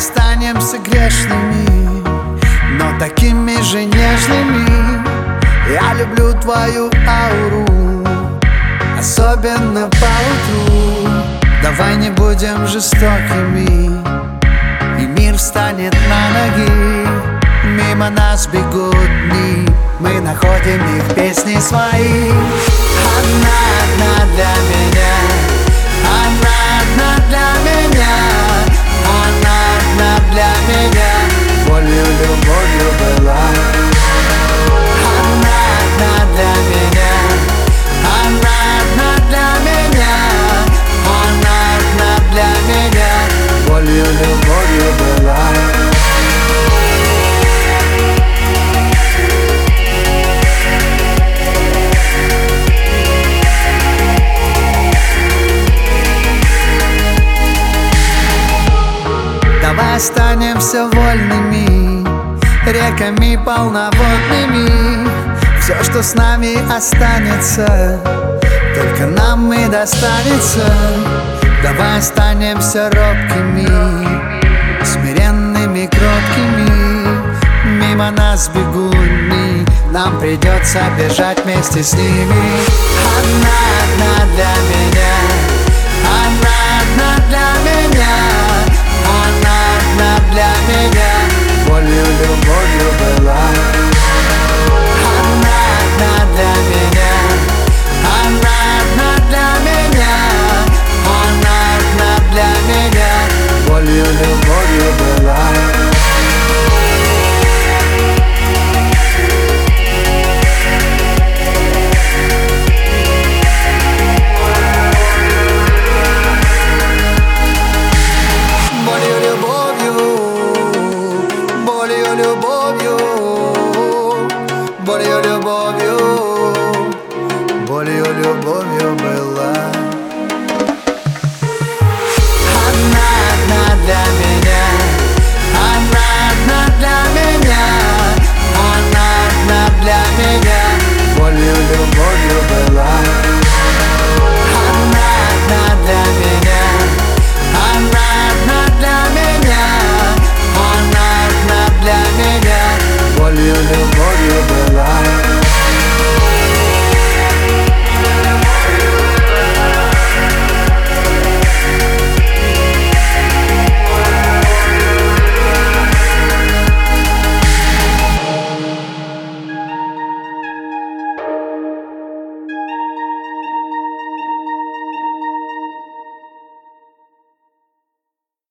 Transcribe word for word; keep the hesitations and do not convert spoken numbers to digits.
останемся грешными, но такими же нежными. Я люблю твою ауру, особенно по утру. Давай не будем жестокими, и мир встанет на ноги. Мимо нас бегут дни, мы находим их песни свои. Одна, одна для меня, одна, одна для меня, одна, одна для меня, болью, любовью была. Одна, одна для меня, одна, одна для меня, одна, одна для меня, болью, любовью была. Давай останемся вольными, реками полноводными. Все, что с нами останется, только нам и достанется. Давай останемся робкими, смиренными, кроткими. Мимо нас бегут дни, нам придется бежать вместе с ними. Одна, одна для меня, одна, одна для меня, одна, одна для меня, болью, любовью была. Одна, одна для меня, одна, одна для меня, одна, одна для меня, болью, любовью была. Любовью, болью, любовью, болью, любовью была.